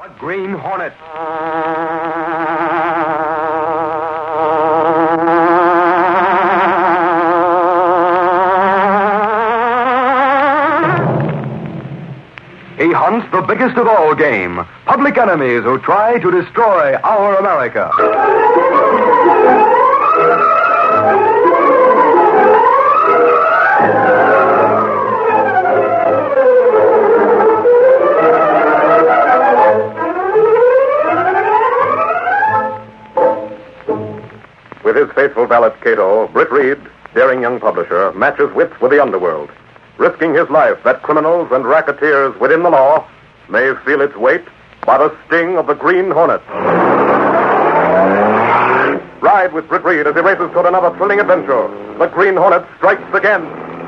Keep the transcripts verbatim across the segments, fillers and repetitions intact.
The Green Hornet. He hunts the biggest of all game, public enemies who try to destroy our America. With his faithful valet, Cato, Britt Reed, daring young publisher, matches wits with the underworld, risking his life that criminals and racketeers within the law may feel its weight by the sting of the Green Hornet. Ride with Britt Reed as he races toward another thrilling adventure. The Green Hornet strikes again.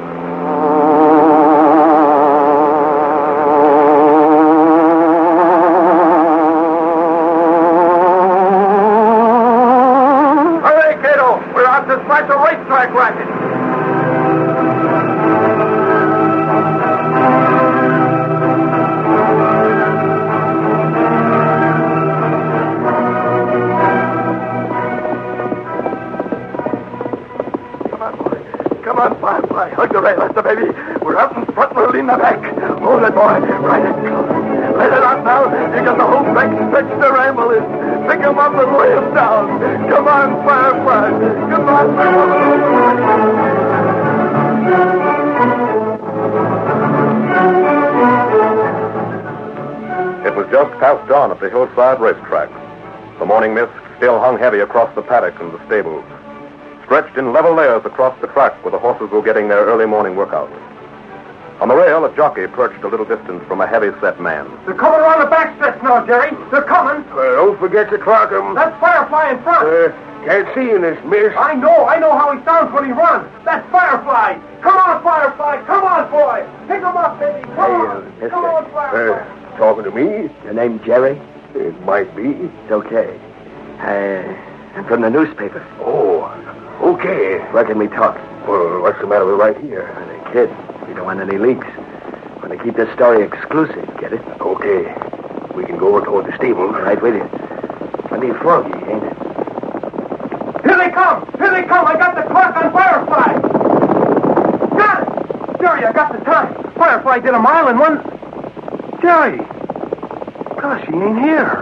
Hurry, Cato! We're out to smash a racetrack racket! Come on, Firefly. Hug the rail, Lester, baby. We're out in front, we'll lean the back. Hold it, boy. Right it close. Let it out now. You got the whole back stretched to ramble in. Pick him up and lay him down. Come on, Firefly. Come on, It was just past dawn at the hillside racetrack. The morning mist still hung heavy across the paddock and the stables. Stretched in level layers across the track where the horses were getting their early morning workout. On the rail, a jockey perched a little distance from a heavy-set man. They're coming around the backstretch now, Jerry. They're coming. Well, don't forget to clock him. That's Firefly in front. Uh, can't see in this mist. I know. I know how he sounds when he runs. That's Firefly. Come on, Firefly. Come on, boy. Pick him up, baby. Come Hey, on. uh, Come on, Firefly. Uh, talking to me? Your name Jerry? It might be. It's okay. I, I'm from the newspaper. Oh, okay. Where can we talk? Well, what's the matter with right here? Uh, the kid. We don't want any leaks. Want to keep this story exclusive, get it? Okay. We can go over toward the stable. All right, with you. Plenty foggy, ain't it? Here they come. Here they come. I got the clock on Firefly. Got it. Jerry, I got the time. Firefly did a mile in one... Jerry. Gosh, he ain't here.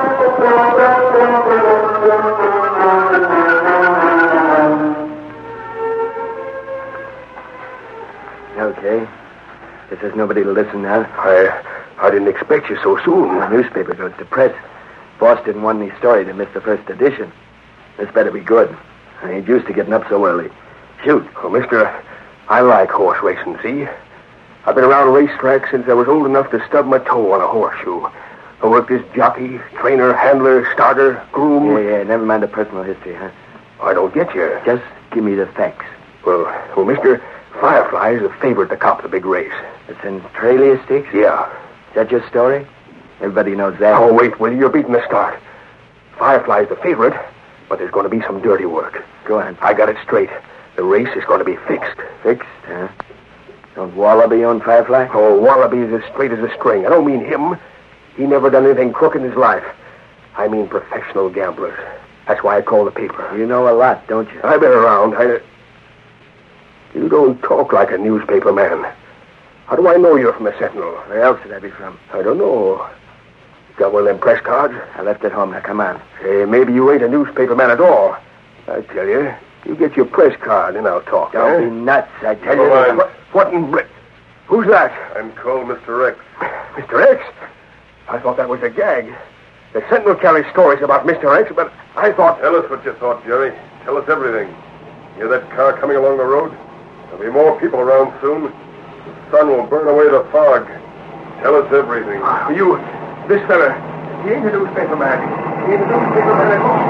Okay. Guess there's nobody to listen now. I I didn't expect you so soon. The newspaper goes to press. Boss didn't want any story to miss the first edition. This better be good. I ain't used to getting up so early. Shoot. Oh, mister, I like horse racing, see? I've been around racetracks since I was old enough to stub my toe on a horseshoe. I worked as jockey, trainer, handler, starter, groom. Yeah, yeah, never mind the personal history, huh? I don't get you. Just give me the facts. Well, well, mister, Firefly is the favorite to cop the big race. The Centralia Stakes? Yeah. Is that your story? Everybody knows that. Oh, wait, will you? You're beating the start. Firefly's the favorite, but there's going to be some dirty work. Go on. I got it straight. The race is going to be fixed. Fixed, huh? Don't Wallaby own Firefly? Oh, Wallaby is as straight as a string. I don't mean him. He never done anything crooked in his life. I mean professional gamblers. That's why I call the paper. You know a lot, don't you? I've been around. I... You don't talk like a newspaper man. How do I know you're from the Sentinel? Where else would I be from? I don't know. Got one of them press cards? I left it home. Now, come on. Hey, maybe you ain't a newspaper man at all. I tell you, you get your press card, and I'll talk. Don't huh? be nuts, I tell Go you. on. What, what in... Brit- Who's that? I'm called Mister X. Mister X? I thought that was a gag. The Sentinel carries stories about Mister X, but I thought... Tell us what you thought, Jerry. Tell us everything. Hear that car coming along the road? There'll be more people around soon. The sun will burn away the fog. Tell us everything. You, this fella, he ain't a newspaper man. He ain't a newspaper man at all.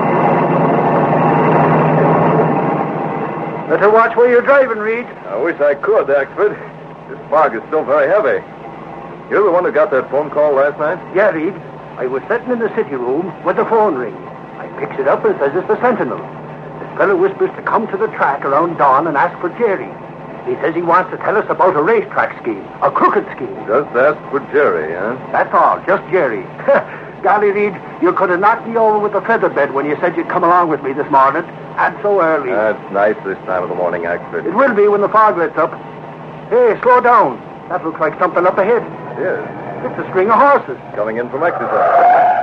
Better watch where you're driving, Reed. I wish I could, Axford. This fog is still very heavy. You're the one who got that phone call last night? Yeah, Reed. I was sitting in the city room when the phone rings. I picks it up and says it's the Sentinel. This fellow whispers to come to the track around dawn and ask for Jerry. He says he wants to tell us about a racetrack scheme, a crooked scheme. Just ask for Jerry, huh? That's all, just Jerry. Golly, Reed, you could have knocked me over with a feather bed when you said you'd come along with me this morning. And so early. That's nice this time of the morning, Axford. It will be when the fog lets up. Hey, slow down. That looks like something up ahead. It is. It's a string of horses. Coming in from exercise.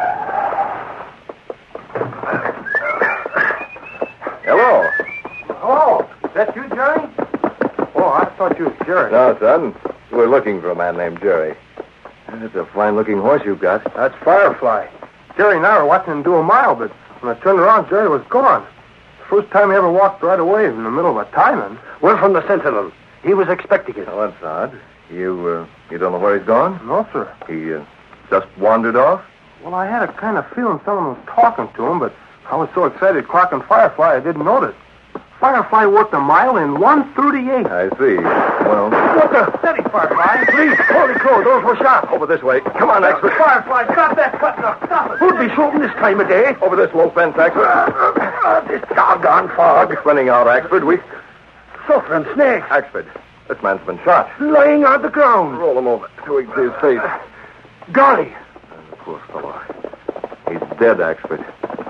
Hello. Hello. Is that you, Jerry? Oh, I thought you was Jerry. No, son. We're looking for a man named Jerry. That's a fine-looking horse you've got. That's Firefly. Jerry and I were watching him do a mile, but when I turned around, Jerry was gone. First time he ever walked right away in the middle of a timing. We're from the Sentinel. He was expecting it. Oh, that's odd. You, uh, you don't know where he's gone? No, sir. He, uh, just wandered off? Well, I had a kind of feeling someone was talking to him, but I was so excited clocking Firefly I didn't notice. Firefly worked a mile in one thirty-eight. I see. Well... What the? Steady, Firefly. Please, holy crow, those were shots. Over this way. Come on, Axford. Firefly, stop that cutting up. Stop it. Who'd be shooting this time of day? Over this low fence, Axford. Uh, this doggone fog. It's running out, Axford. We... Suffering snakes. Axford, this man's been shot. Lying on the ground. Roll him over so we can see his face. Golly. Oh, poor fellow. He's dead, Axford.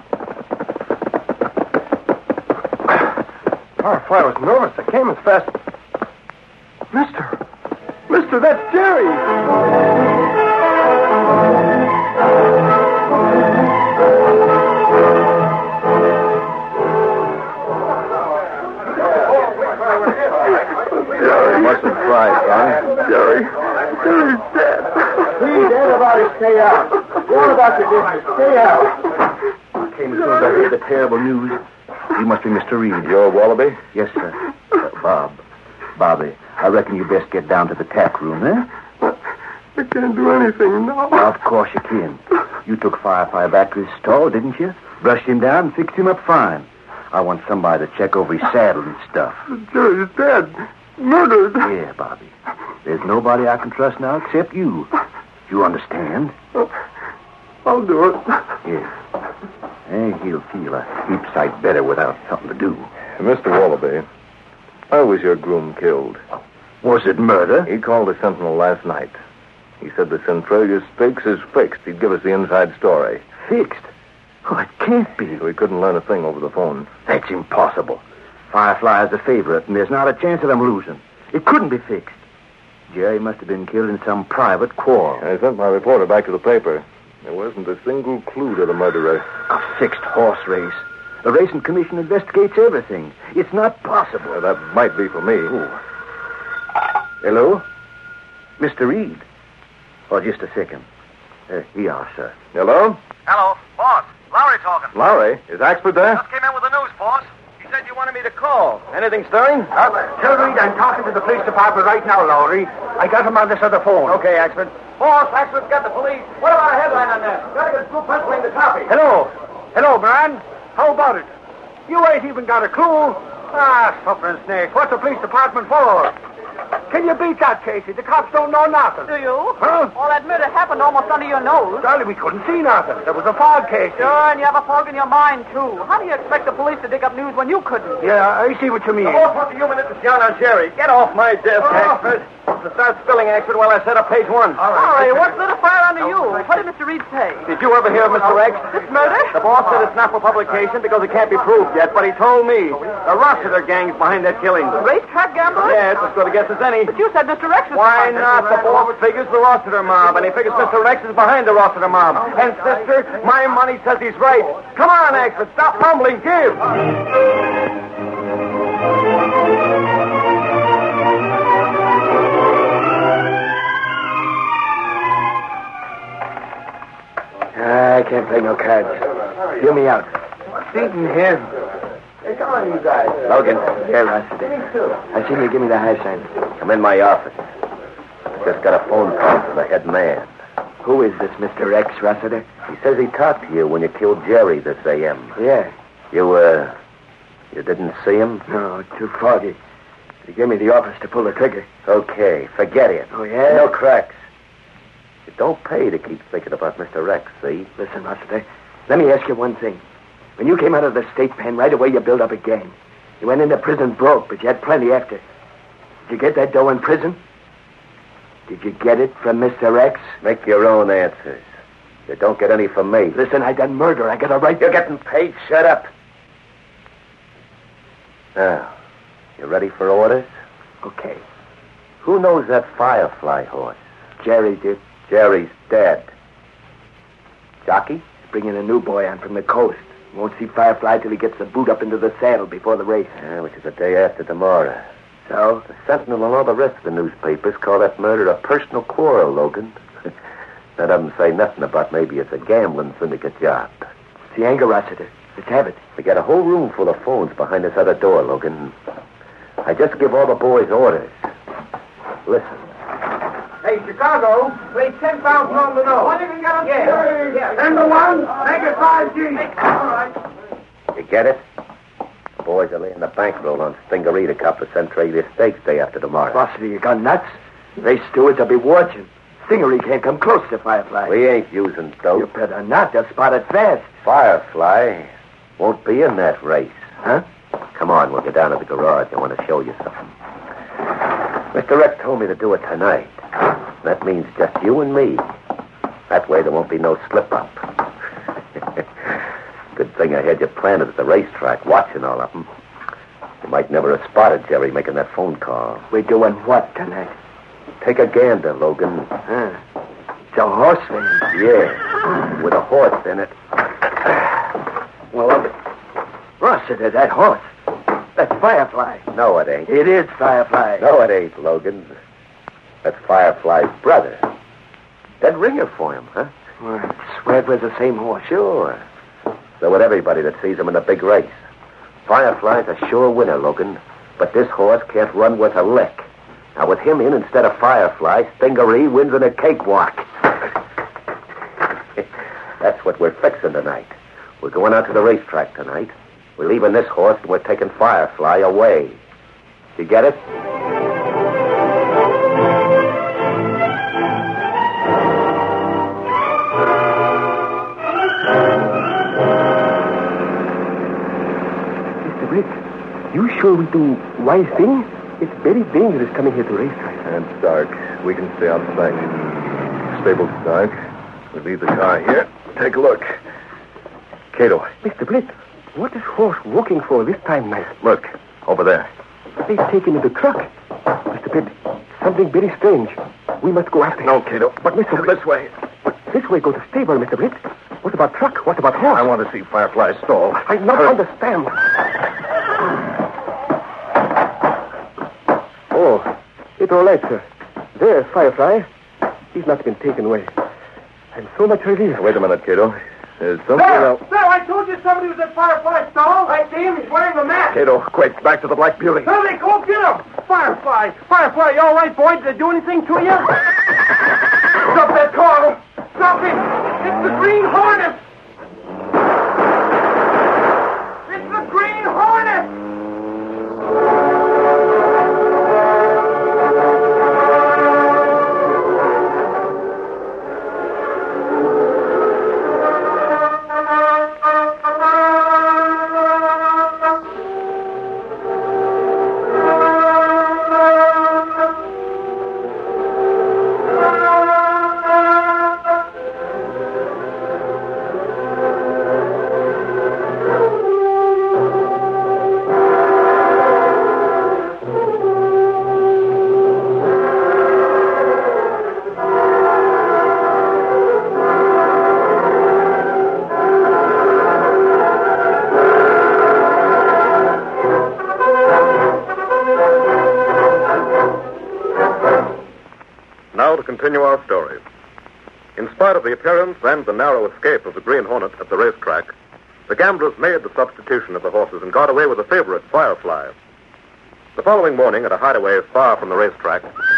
Firefly was nervous. I came as fast... Mister! Mister, that's Jerry! Mustn't cry, son. Jerry. Jerry's dead. Please, everybody stay out. What about the business? Stay out. I came as soon as I heard the terrible news. You must be Mister Reed. You're Wallaby? Yes, sir. Uh, Bob. Bobby, I reckon you best get down to the tack room, eh? I can't do anything now. Of course you can. You took Firefly back to his stall, didn't you? Brushed him down and fixed him up fine. I want somebody to check over his saddle and stuff. Jerry's dead. Murdered. Yeah, Bobby. There's nobody I can trust now except you. You understand? I'll do it. Yeah. And he'll feel a heap sight better without something to do. Mister Wallaby, how was your groom killed? Was it murder? He called the Sentinel last night. He said the Centralia Stakes is fixed. He'd give us the inside story. Fixed? Oh, it can't be. We couldn't learn a thing over the phone. That's impossible. Firefly is a favorite, and there's not a chance of them losing. It couldn't be fixed. Jerry must have been killed in some private quarrel. I sent my reporter back to the paper. There wasn't a single clue to the murderer. A fixed horse race. The racing commission investigates everything. It's not possible. Well, that might be for me. Ooh. Hello? Mister Reed? Oh, just a second. Uh, here you are, sir. Hello? Hello, boss. Lowry talking. Lowry? Is Axford there? Just came in with the news, boss. He said you wanted me to call. Anything stirring? Uh, tell Reed I'm talking to the police department right now, Lowry. I got him on this other phone. Okay, Axford. Boss, Axford's got the police. What about a headline on that? Gotta get a group penciling the copy. Hello. Hello, man. How about it? You ain't even got a clue. Ah, suffering snakes. What's the police department for? Can you beat that, Casey? The cops don't know nothing. Do you? Huh? All that murder happened almost under your nose. Charlie, we couldn't see nothing. There was a fog, Casey. Sure, and you have a fog in your mind, too. How do you expect the police to dig up news when you couldn't? Yeah, I see what you mean. Boss wants a human interest on Jerry. Get off my desk, Axford. To start spilling, Axford, while I set up page one. All right, what's lit a fire under you? What did Mister Reed say? Did you ever hear of Mister X? This murder? The boss said it's not for publication because it can't be proved yet, but he told me the Rossiter gang's behind that killing. Racetrack gamblers? Yeah, it's as good a guess as any. But you said Mister Rex was Why behind it. not? The boss figures the Rossiter mob, and he figures Mister Rex is behind the Rossiter mob. And, sister, my money says he's right. Come on, Axford, stop mumbling, give. I can't play no cards. Hear me out. Beating him. Hey, come on, you guys. Logan. Yeah, Rossiter. I seen you give me the high sign. I'm in my office. Just got a phone call from the head man. Who is this Mister X, Rossiter? He says he talked to you when you killed Jerry this A M. Yeah. You, uh, you didn't see him? No, too foggy. He gave me the office to pull the trigger. Okay, forget it. Oh, yeah? No cracks. It don't pay to keep thinking about Mister Rex, see? Listen, Rossiter, let me ask you one thing. When you came out of the state pen, right away you built up a gang. You went into prison broke, but you had plenty after. Did you get that dough in prison? Did you get it from Mister X? Make your own answers. You don't get any from me. Listen, I done murder. I got a right... You're getting paid. Shut up. Now, you ready for orders? Okay. Who knows that Firefly horse? Jerry did. Jerry's dead. Jockey? Bringing a new boy on from the coast. Won't see Firefly till he gets the boot up into the saddle before the race. Yeah, which is the day after tomorrow. So? The Sentinel and all the rest of the newspapers call that murder a personal quarrel, Logan. That doesn't say nothing about maybe it's a gambling syndicate job. It's the anger, Rossiter. Let's have it. We got a whole room full of phones behind this other door, Logan. I just give all the boys orders. Listen. Hey, Chicago, play ten thousand on the nose. What you can get on? Yeah. yeah. Ten to one, make it five G. All right. You get it? The boys are laying the bankroll on Stingaree to cop the Centralia Stakes day after tomorrow. Rossiter, you gone nuts? Race stewards will be watching. Stingaree can't come close to Firefly. We ain't using dope. You better not. They'll spot it fast. Firefly won't be in that race. Huh? Come on, we'll get down to the garage. I want to show you something. Mister Rex told me to do it tonight. That means just you and me. That way there won't be no slip-up. Good thing I had you planted at the racetrack, watching all of them. You might never have spotted Jerry making that phone call. We're doing what tonight? Take a gander, Logan. Huh. It's a horse race. Yeah, with a horse in it. Well, Rossiter, that horse. That's Firefly. No, it ain't. It is Firefly. No, it ain't, Logan. That's Firefly's brother. Dead ringer for him, huh? Well, I swear it was the same horse. Sure. So would everybody that sees him in the big race. Firefly's a sure winner, Logan. But this horse can't run worth a lick. Now, with him in instead of Firefly, Stingaree wins in a cakewalk. That's what we're fixing tonight. We're going out to the racetrack tonight. We're leaving this horse and we're taking Firefly away. You get it? Mister Brick, you sure we do wise thing? It's very dangerous coming here to racetrack. And it's dark. We can stay outside. Stable's dark. We leave the car here. Take a look. Cato. Mister Britt, what is horse walking for this time night? Look, over there. They've taken in the truck. Mister Britt, something very strange. We must go after him. No, Cato. But Mister This way. But this way go to stable, Mister Britt. What about truck? What about horse? I want to see Firefly stall. I not Hurry. understand. Oh, it's all right, sir. There's Firefly. He's not been taken away. I'm so much relieved. Wait a minute, Cato. There's something There! else. There, I told you somebody was at Firefly stall. I see him. He's wearing the mask. Cato, quick, back to the Black Beauty. Hurry, go get him. Firefly. Firefly, you all right, boy? Did they do anything to you? Stop that car. Stop it. It's the Green Hornet. It's the Green Hornet. Now to continue our story. In spite of the appearance and the narrow escape of the Green Hornet at the racetrack, the gamblers made the substitution of the horses and got away with the favorite, Firefly. The following morning, at a hideaway far from the racetrack,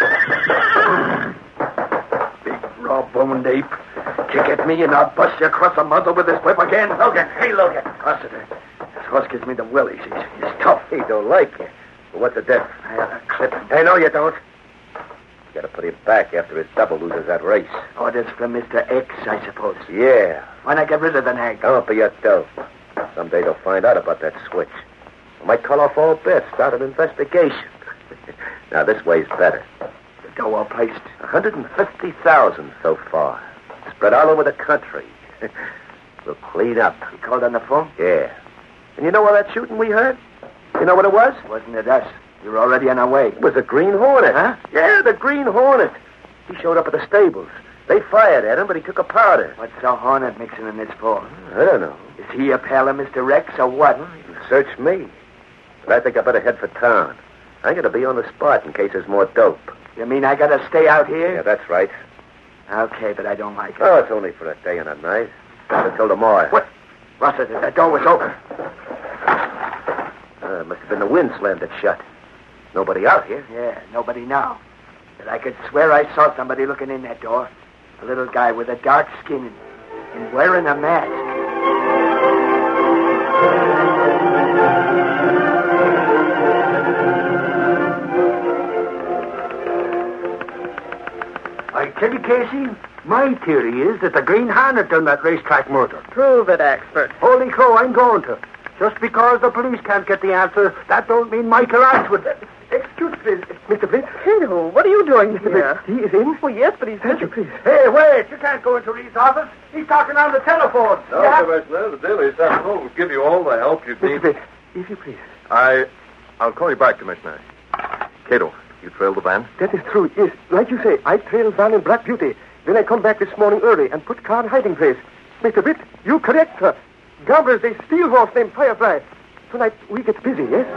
Big raw-boned ape. Kick at me and I'll bust you across the muzzle with this whip again. Logan, hey, Logan. Rossiter, this horse gives me the willies. He's, he's tough. He don't like you. But what's the difference? I had a clip. I know you don't. You gotta put him back after his double loses that race. Orders from Mister X, I suppose. Yeah. Why not get rid of the nag? Don't be a dope. Someday they'll find out about that switch. I might call off all bets, start an investigation. Now, this way's better. The dough all placed. one hundred fifty thousand so far. spread all over the country. We'll clean up. You called on the phone? Yeah. And you know all that shooting we heard? You know what it was? Wasn't it us? You were already on our way. It was a Green Hornet. Huh? Yeah, the Green Hornet. He showed up at the stables. They fired at him, but he took a powder. What's the Hornet mixing in this for? I don't know. Is he a pal of Mister Rex or what? Search me. But I think I better head for town. I'm going to be on the spot in case there's more dope. You mean I gotta stay out here? Yeah, that's right. Okay, but I don't like it. Oh, it's only for a day and a night. Not until tomorrow. What? Rossiter, that door was open. Uh, it must have been the wind slammed it shut. Nobody out here. Yeah, nobody now. But I could swear I saw somebody looking in that door. A little guy with a dark skin and, and wearing a mask. I tell you, Casey, my theory is that the Green Hornet done that racetrack murder. Prove it, expert. Holy crow, I'm going to. Just because the police can't get the answer, that don't mean Michael Arts would. Excuse me, Mister Blitz. Hello, what are you doing here? He is in? Oh, yes, but he's... Thank you, please. Hey, wait, you can't go into Reed's office. He's talking on the telephone. No, Yeah. Commissioner, the Daily Sentinel will give you all the help you Mister need. Blitz, if you please. I... I'll call you back, Commissioner. Cato, you trailed the van? That is true, yes. Like you say, I trailed Van and Black Beauty. Then I come back this morning early and put car in hiding place. Mister Blitz, you correct, sir. Gamblers, they steal horse named Firefly. Tonight we get busy, yes?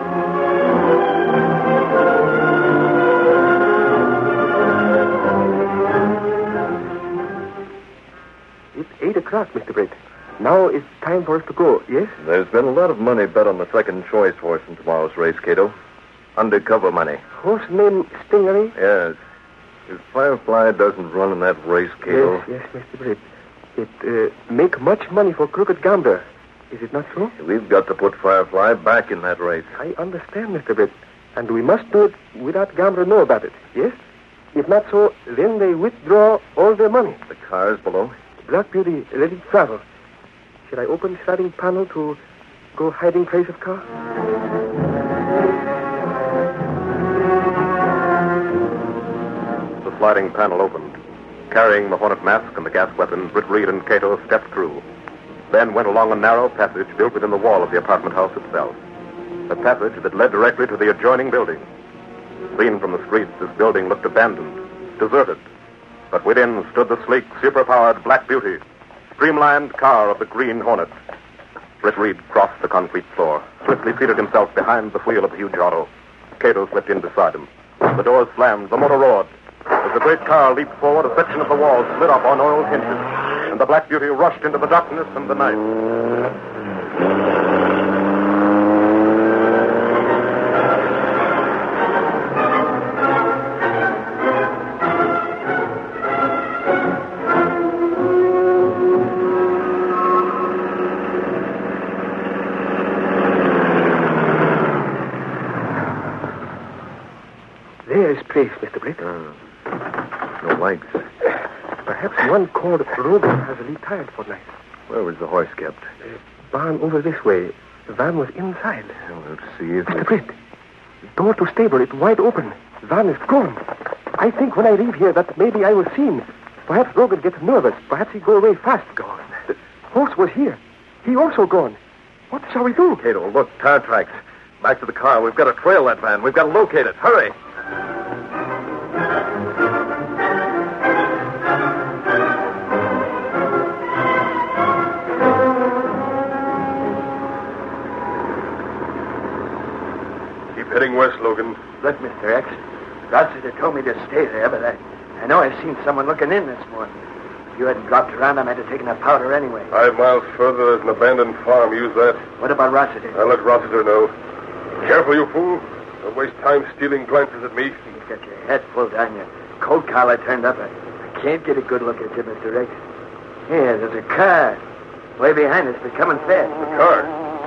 It's eight o'clock, Mister Britt. Now it's time for us to go, yes? There's been a lot of money bet on the second choice horse in tomorrow's race, Cato. Undercover money. Horse named Stingery? Yes. If Firefly doesn't run in that race, Cato... Yes, yes, Mister Britt. It uh, make much money for crooked gambler. Is it not so? We've got to put Firefly back in that race. I understand, Mister Britt. And we must do it without gambler know about it, yes? If not so, then they withdraw all their money. The car's below. Black Beauty, let it travel. Should I open sliding panel to go hiding place of car? The sliding panel opened. Carrying the Hornet mask and the gas weapon, Britt Reed and Cato stepped through. Then went along a narrow passage built within the wall of the apartment house itself. A passage that led directly to the adjoining building. Seen from the streets, this building looked abandoned, deserted. But within stood the sleek, superpowered Black Beauty, streamlined car of the Green Hornet. Britt Reed crossed the concrete floor, swiftly seated himself behind the wheel of the huge auto. Cato slipped in beside him. The doors slammed, the motor roared. As the great car leaped forward, a section of the wall slid up on oiled hinges, and the Black Beauty rushed into the darkness and the night. There's place, Mister Britt. Uh, no lights. Perhaps one called Rogan has retired for night. Where was the horse kept? Uh, barn over this way. The van was inside. Well, let's see if... Mister Britt, door to stable, it's wide open. Van is gone. I think when I leave here that maybe I was seen. Perhaps Rogan gets nervous. Perhaps he go away fast. Gone. The horse was here. He also gone. What shall we do? Cato, look, tire tracks. Back to the car. We've got to trail that van. We've got to locate it. Hurry. Keep heading west, Logan. Look, Mister X. Rossiter told me to stay there, but I, I know I've seen someone looking in this morning. If you hadn't dropped around, I might have taken a powder anyway. Five miles further, there's an abandoned farm. Use that. What about Rossiter? I'll let Rossiter know. Careful, you fool. Don't waste time stealing glances at me. You've got your head pulled down, your coat collar turned up. I, I can't get a good look at you, Mister X. Yeah, there's a car. Way behind us, but coming fast. The car.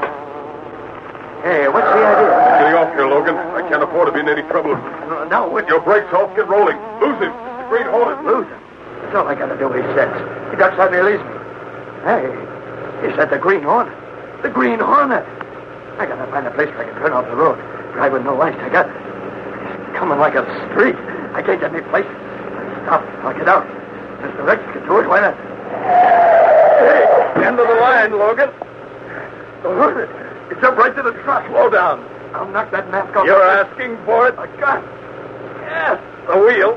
Hey, what's the idea? Getting off here, Logan. I can't afford to be in any trouble. Uh, no, what? Get your brakes off. Get rolling. Lose him. The Great Hornet. Lose him. That's all I got to do, he says. He ducks out and he leaves me. Hey, he said the Green Hornet. The Green Hornet. I got to find a place where I can turn off the road. Drive with no lights. I got... It's coming like a street. I can't get any place. Stop. I'll get out. Mister Rex can do it. Why not? Hey, end of the line, Logan. Oh, you jumped right to the truck. Slow down. I'll knock that mask off. You're asking for it? I got it. Yes, the wheel.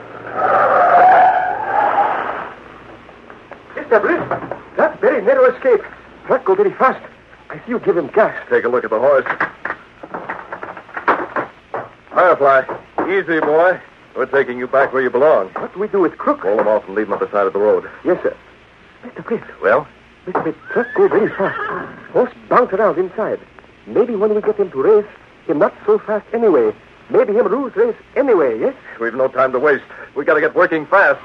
Mister Britt, that very narrow escape. Truck go very fast. I see you give him gas. Take a look at the horse. Firefly, easy, boy. We're taking you back where you belong. What do we do with Crook? Roll him off and leave him at the side of the road. Yes, sir. Mister Britt. Well? Mister Britt, truck go very fast. Horse bounce around inside. Maybe when we get him to race, him not so fast anyway. Maybe him lose race anyway, yes? We've no time to waste. We got to get working fast.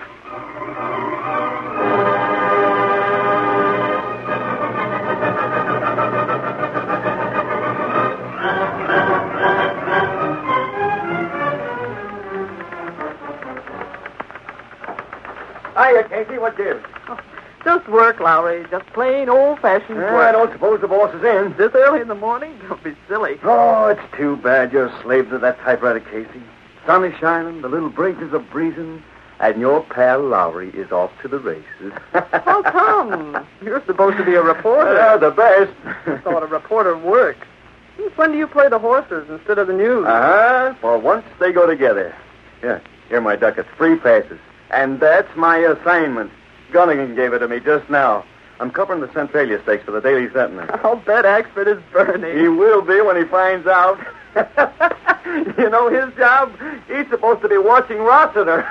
Hiya, Casey. What gives? Just work, Lowry. Just plain old-fashioned I work. don't suppose the boss is in. This early in the morning? Don't be silly. Oh, it's too bad you're a slave to that typewriter, Casey. Sun is shining, the little breezes are breezing, and your pal Lowry is off to the races. How come? You're supposed to be a reporter. Uh, the best. I thought a reporter worked. Since when do you play the horses instead of the news? Uh-huh. For once they go together. Here, here are my ducats. Free passes. And that's my assignment. Gunnigan gave it to me just now. I'm covering the Centralia Stakes for the Daily Sentinel. I'll bet Axford is burning. He will be when he finds out. You know his job? He's supposed to be watching Rossiter.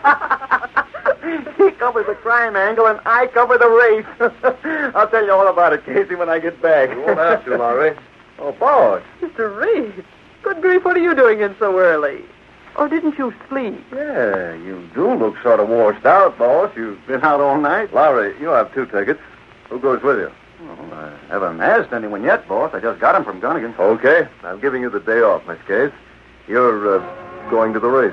He covers the crime angle, and I cover the race. I'll tell you all about it, Casey, when I get back. You won't have to, Lowry. Oh, boss. Mister Reed, good grief, what are you doing in so early? Or didn't you sleep? Yeah, you do look sort of washed out, boss. You've been out all night. Lowry, you have two tickets. Who goes with you? Well, I haven't asked anyone yet, boss. I just got him from Gunnigan. Okay. I'm giving you the day off, Miss Case. You're uh, going to the races.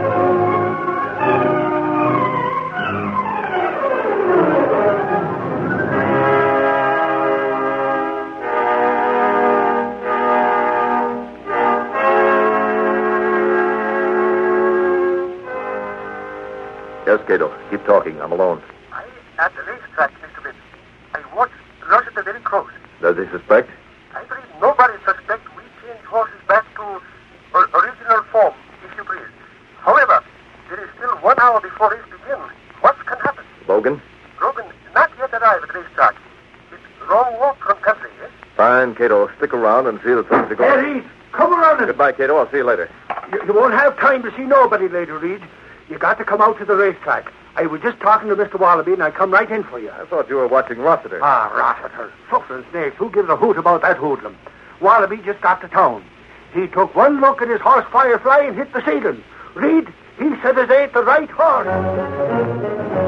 Yes, Cato. Keep talking. I'm alone. I at the racetrack, Mister Britt. I watched Rossiter very close. Does he suspect? I believe nobody suspects we change horses back to or, original form, if you please. However, there is still one hour before race begins. What can happen? Logan? Rogan not yet arrived at racetrack. It's wrong walk from country, yes? Fine, Cato. Stick around and see that things are going. Reed, come around and... Goodbye, Cato. I'll see you later. You, you won't have time to see nobody later, Reed. You got to come out to the racetrack. I was just talking to Mister Wallaby, and I come right in for you. I thought you were watching Rossiter. Ah, Rossiter. Suffering snakes. Who gives a hoot about that hoodlum? Wallaby just got to town. He took one look at his horse Firefly and hit the ceiling. Reed, he said it ain't the right horse.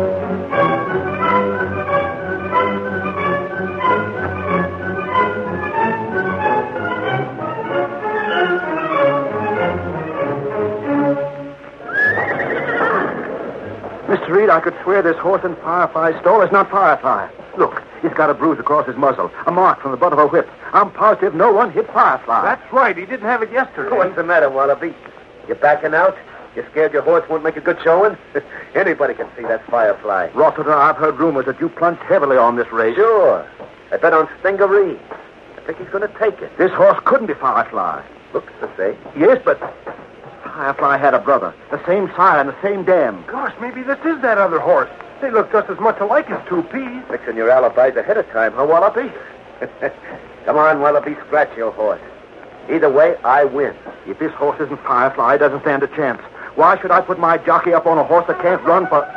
Mister Reed, I could swear this horse in Firefly's stall is not Firefly. Look, he's got a bruise across his muzzle, a mark from the butt of a whip. I'm positive no one hit Firefly. That's right. He didn't have it yesterday. What's the matter, Wallaby? You backing out? You scared your horse won't make a good showing? Anybody can see that's Firefly. Rossiter, I've heard rumors that you plunged heavily on this race. Sure. I bet on Stingaree. I think he's going to take it. This horse couldn't be Firefly. Looks the same. Yes, but Firefly had a brother, the same sire and the same dam. Gosh, maybe this is that other horse. They look just as much alike as two peas. Fixing your alibis ahead of time, huh, Wallaby? Come on, Wallaby, scratch your horse. Either way, I win. If this horse isn't Firefly, it doesn't stand a chance. Why should I put my jockey up on a horse that can't run for...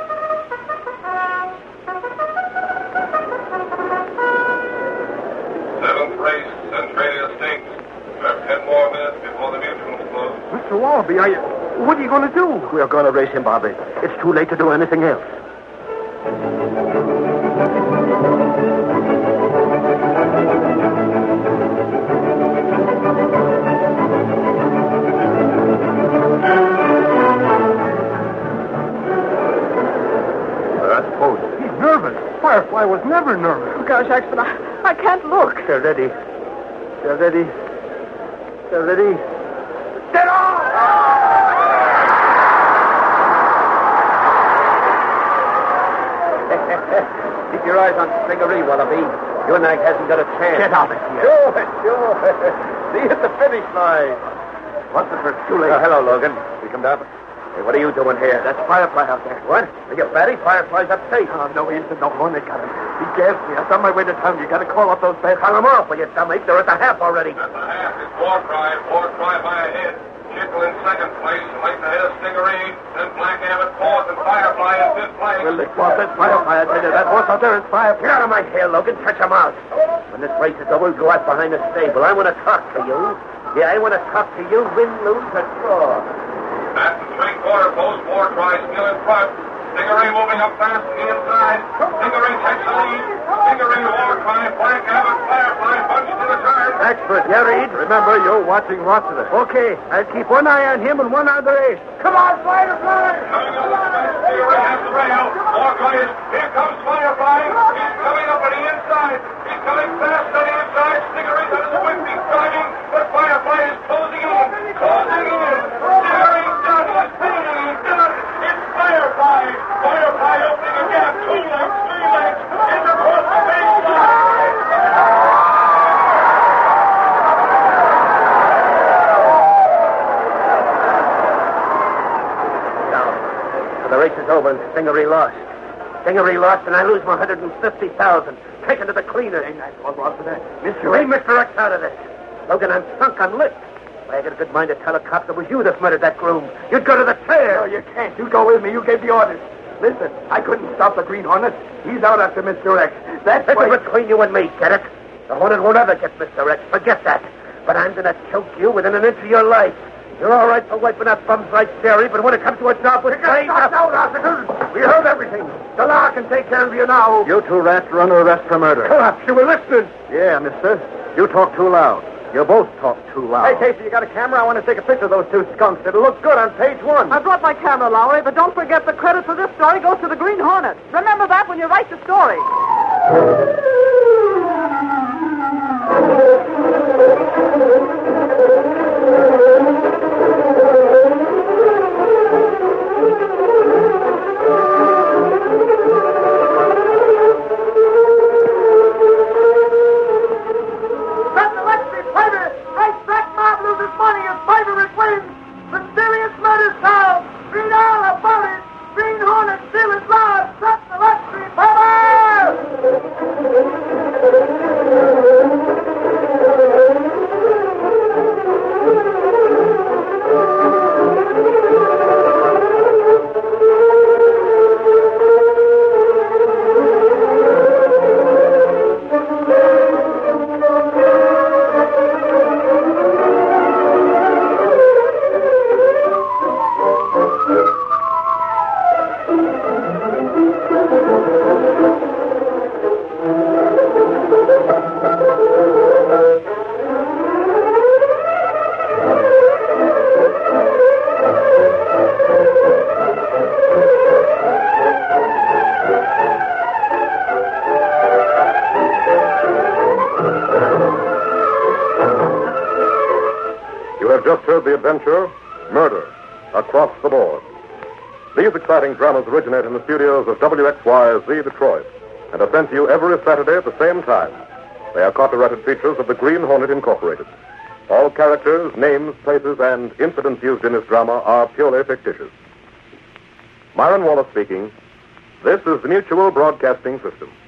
Seventh race, Centralia Stakes. You have ten more minutes before the mutuals close. Mister Wallaby, are you... What are you going to do? We're going to race him, Bobby. It's too late to do anything else. That's Post. He's nervous. Firefly was never nervous. Oh, gosh, Axford, I, I can't look. They're ready. They're ready. They're ready. Get on! your eyes on Stingaree, Wallaby. Your nag hasn't got a chance. Get out of here. Sure, sure. See you at the finish line. What's the first? Too late. Uh, hello, Logan. You come down? Hey, what are you doing here? That's Firefly out there. What? Are you batty? Firefly's upstate. Oh, no, he isn't. No one. They got him. He gassed me. I was on my way to town. You got to call up those bats. Call them off, will you, dummy? They're at the half already. At the half, it's War Cry. War Cry by a head. Chickle in second place, right ahead of Stingaree. Then Black Abbott fourth, and Firefly in fifth place. Well, this was that Firefly. I tell you, that horse out there is Firefly. Get out of my hair, Logan. Touch him out. When this race is over, we'll go out behind the stable. I want to talk to you. Yeah, I want to talk to you. Win, lose, or draw. At the three-quarter post, War Cry still in front. Stingaree moving up fast to the inside. Stingaree takes the lead. Stingaree, War Cry, Black Abbott, Firefly bunched to the turn. Expert. Yeah, Reed. Remember, you're watching Rossiter. Okay. I'll keep one eye on him and one on the race. Come on, Firefly! Coming up the stretch, Stingaree has the rail. War Cry is, here comes Firefly. He's coming up on the inside. He's coming fast on the inside. Stingaree's on his whip. He's driving, but Firefly is closing in. Closing in. Stingaree's done. He's pinning. He's done. It's Firefly. Firefly opening a gap. Two lengths, three lengths. It's across the baseline. The race is over and Stingaree lost. Stingaree lost and I lose my one hundred fifty thousand. Taken to the cleaner. Ain't that all wrong for that? Mister Ray, Mister X out of this. Logan, I'm sunk, I'm licked. Why, I got a good mind to tell a cop it was you that murdered that groom. You'd go to the chair. No, you can't. You go with me. You gave the orders. Listen, I couldn't stop the Green Hornet. He's out after Mister X. That's This why... is between you and me, get it? The Hornet won't ever get Mister X. Forget that. But I'm going to choke you within an inch of your life. You're all right for wiping out bums like Jerry, but when it comes to a job with brains... Stop now, officers! We heard everything. The law can take care of you now. You two rats are under arrest for murder. Cops, you were listening. Yeah, mister. You talk too loud. You both talk too loud. Hey, Casey, you got a camera? I want to take a picture of those two skunks. It'll look good on page one. I brought my camera, Lowry, but don't forget the credit for this story goes to the Green Hornet. Remember that when you write the story. Just heard the adventure, Murder, Across the Board. These exciting dramas originate in the studios of W X Y Z Detroit and are sent to you every Saturday at the same time. They are copyrighted features of the Green Hornet Incorporated. All characters, names, places, and incidents used in this drama are purely fictitious. Myron Wallace speaking. This is the Mutual Broadcasting System.